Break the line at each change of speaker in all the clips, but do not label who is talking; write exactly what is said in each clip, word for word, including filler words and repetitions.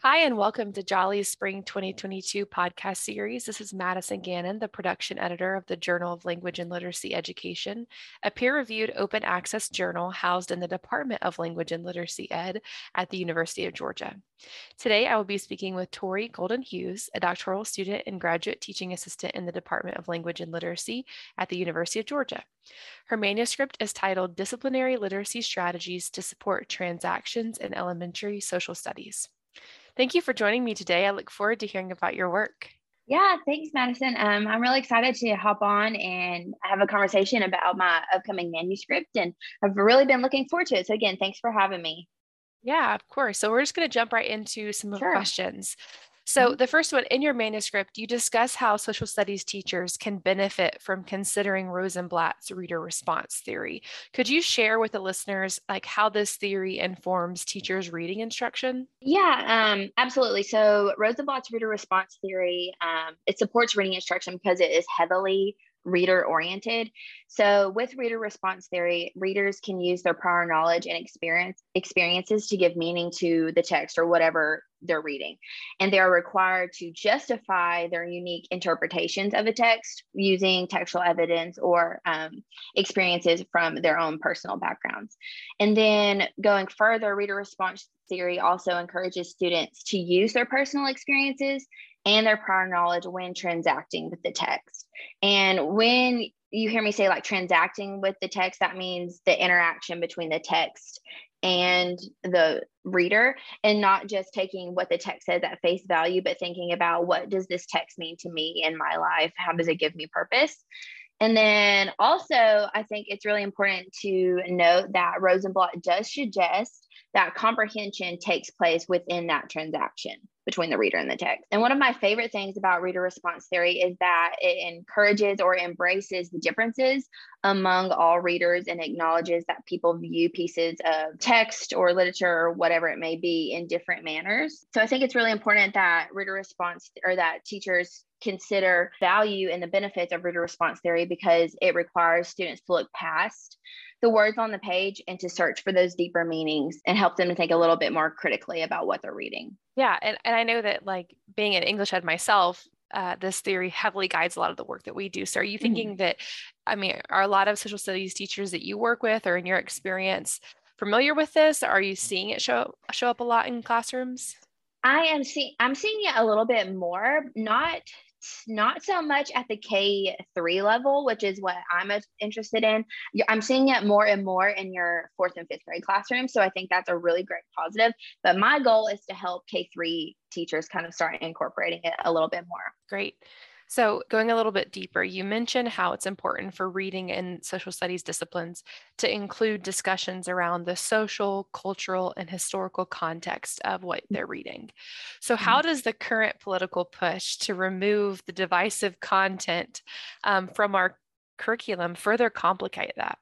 Hi, and welcome to Jolly's Spring twenty twenty-two podcast series. This is Madison Gannon, the production editor of the Journal of Language and Literacy Education, a peer-reviewed open access journal housed in the Department of Language and Literacy Ed at the University of Georgia. Today, I will be speaking with Tori Golden Hughes, a doctoral student and graduate teaching assistant in the Department of Language and Literacy at the University of Georgia. Her manuscript is titled Disciplinary Literacy Strategies to Support Transactions in Elementary Social Studies. Thank you for joining me today. I look forward to hearing about your work.
Yeah, thanks, Madison. Um, I'm really excited to hop on and have a conversation about my upcoming manuscript, and I've really been looking forward to it. So again, thanks for having me.
Yeah, of course. So we're just going to jump right into some of the
Sure.
questions. So
Mm-hmm.
the first one, in your manuscript, you discuss how social studies teachers can benefit from considering Rosenblatt's reader response theory. Could you share with the listeners like how this theory informs teachers' reading instruction?
Yeah, um, absolutely. So Rosenblatt's reader response theory, um, it supports reading instruction because it is heavily reader oriented. So with reader response theory, readers can use their prior knowledge and experience experiences to give meaning to the text or whatever they're reading. And they are required to justify their unique interpretations of a text using textual evidence or um, experiences from their own personal backgrounds. And then going further, reader response theory also encourages students to use their personal experiences and their prior knowledge when transacting with the text. And when you hear me say like transacting with the text, that means the interaction between the text and the reader, and not just taking what the text says at face value, but thinking about what does this text mean to me in my life? How does it give me purpose? And then also, I think it's really important to note that Rosenblatt does suggest that comprehension takes place within that transaction between the reader and the text. And one of my favorite things about reader response theory is that it encourages or embraces the differences among all readers and acknowledges that people view pieces of text or literature or whatever it may be in different manners. So I think it's really important that reader response or that teachers consider value and the benefits of reader response theory because it requires students to look past the words on the page and to search for those deeper meanings and help them to think a little bit more critically about what they're reading.
Yeah, and, and I know that like being an English ed myself, uh, this theory heavily guides a lot of the work that we do. So are you thinking mm-hmm. that, I mean, are a lot of social studies teachers that you work with or in your experience familiar with this? Are you seeing it show, show up a lot in classrooms?
I am seeing, I'm seeing it a little bit more, not not so much at the K three level, which is what I'm interested in. I'm seeing it more and more in your fourth and fifth grade classroom. So I think that's a really great positive. But my goal is to help K three teachers kind of start incorporating it a little bit more.
Great. So going a little bit deeper, you mentioned how it's important for reading and social studies disciplines to include discussions around the social, cultural, and historical context of what they're reading. So how does the current political push to remove the divisive content um, from our curriculum further complicate that?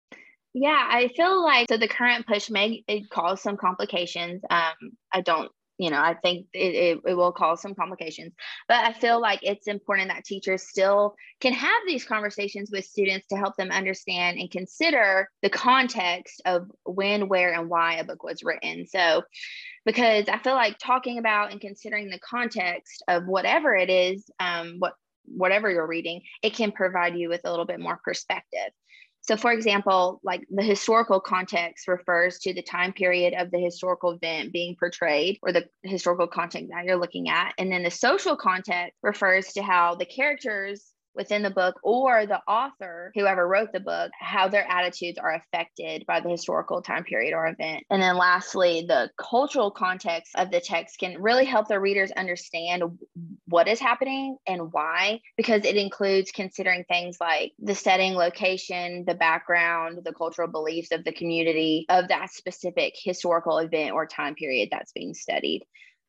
Yeah, I feel like, so the current push may it cause some complications. Um, I don't You know, I think it, it, it will cause some complications, but I feel like it's important that teachers still can have these conversations with students to help them understand and consider the context of when, where, and why a book was written. So, because I feel like talking about and considering the context of whatever it is, um, what whatever you're reading, it can provide you with a little bit more perspective. So for example, like the historical context refers to the time period of the historical event being portrayed or the historical content that you're looking at. And then the social context refers to how the characters within the book or the author, whoever wrote the book, how their attitudes are affected by the historical time period or event. And then lastly, the cultural context of the text can really help the readers understand what is happening and why, because it includes considering things like the setting, location, the background, the cultural beliefs of the community of that specific historical event or time period that's being studied.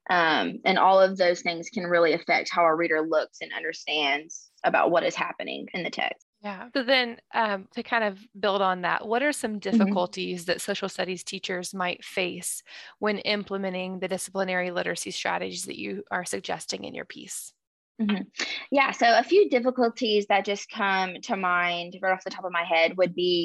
Um, and all of those things can really affect how a reader looks and understands about what is happening in the text.
Yeah. So then um, to kind of build on that, what are some difficulties mm-hmm. that social studies teachers might face when implementing the disciplinary literacy strategies that you are suggesting in your piece?
Mm-hmm. Yeah. So a few difficulties that just come to mind right off the top of my head would be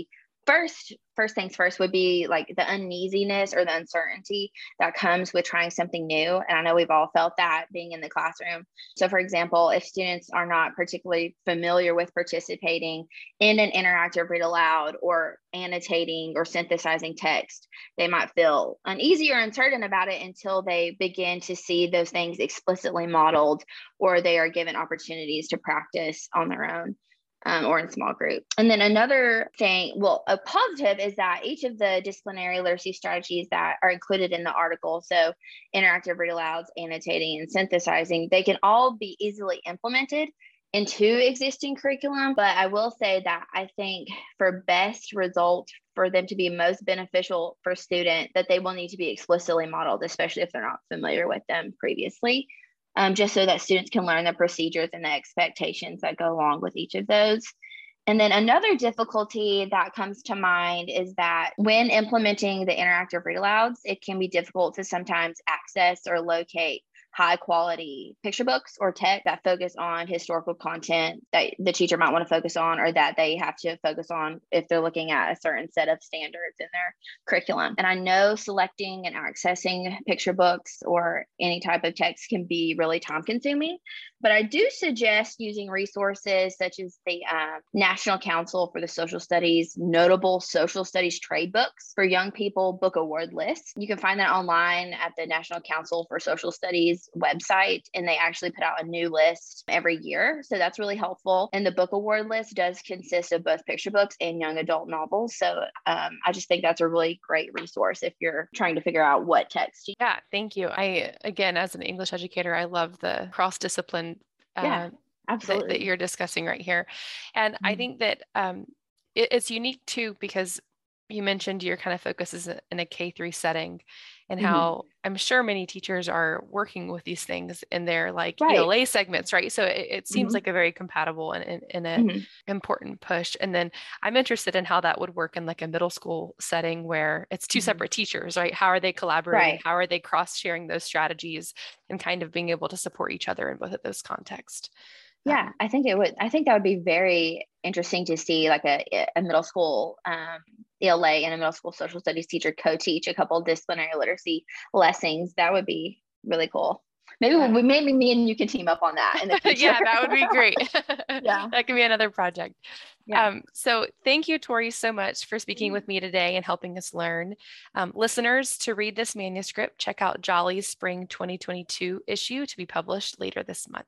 first, first things first would be like the uneasiness or the uncertainty that comes with trying something new. And I know we've all felt that being in the classroom. So for example, if students are not particularly familiar with participating in an interactive read aloud or annotating or synthesizing text, they might feel uneasy or uncertain about it until they begin to see those things explicitly modeled, or they are given opportunities to practice on their own. Um, or in small group. And then another thing, well, a positive is that each of the disciplinary literacy strategies that are included in the article, so interactive read alouds, annotating, and synthesizing, they can all be easily implemented into existing curriculum. But I will say that I think for best result, for them to be most beneficial for student, that they will need to be explicitly modeled, especially if they're not familiar with them previously. Um, just so that students can learn the procedures and the expectations that go along with each of those. And then another difficulty that comes to mind is that when implementing the interactive read alouds, it can be difficult to sometimes access or locate high quality picture books or text that focus on historical content that the teacher might want to focus on, or that they have to focus on if they're looking at a certain set of standards in their curriculum. And I know selecting and accessing picture books or any type of text can be really time consuming, but I do suggest using resources such as the uh, National Council for the Social Studies Notable Social Studies Trade Books for Young People Book Award list. You can find that online at the National Council for Social Studies website, and they actually put out a new list every year. So that's really helpful. And the book award list does consist of both picture books and young adult novels. So um, I just think that's a really great resource if you're trying to figure out what text. To-
yeah, thank you. I, again, as an English educator, I love the cross-discipline uh,
yeah, absolutely.
that, that you're discussing right here. And mm-hmm. I think that um, it, it's unique too, because you mentioned your kind of focus is in a K through setting, and how mm-hmm. I'm sure many teachers are working with these things in their like right. E L A segments, right? So it, it seems mm-hmm. like a very compatible and, and, and an mm-hmm. important push. And then I'm interested in how that would work in like a middle school setting where it's two mm-hmm. separate teachers, right? How are they collaborating? Right. How are they cross-sharing those strategies and kind of being able to support each other in both of those contexts?
Yeah, I think it would. I think that would be very interesting to see, like a, a middle school um, E L A and a middle school social studies teacher co-teach a couple of disciplinary literacy lessons. That would be really cool. Maybe yeah. we, maybe me and you can team up on that in the future.
Yeah, that would be great.
Yeah,
that could be another project. Yeah. Um, so thank you, Tori, so much for speaking with me today and helping us learn. Um, listeners, to read this manuscript, check out Jolly's Spring twenty twenty-two issue to be published later this month.